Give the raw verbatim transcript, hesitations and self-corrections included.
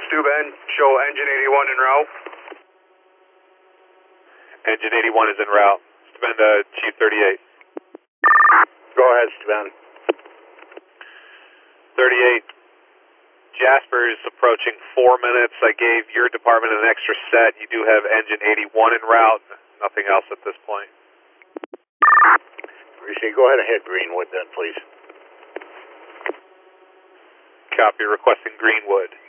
Stu Ben, show engine eighty-one en route. Engine eighty-one is en route. Stu Ben to Chief thirty-eight. Go ahead, Stu Ben. thirty-eight. Jasper's approaching four minutes. I gave your department an extra set. You do have engine eighty-one en route. Nothing else at this point. Appreciate. Go ahead and hit Greenwood then, please. Copy, requesting Greenwood.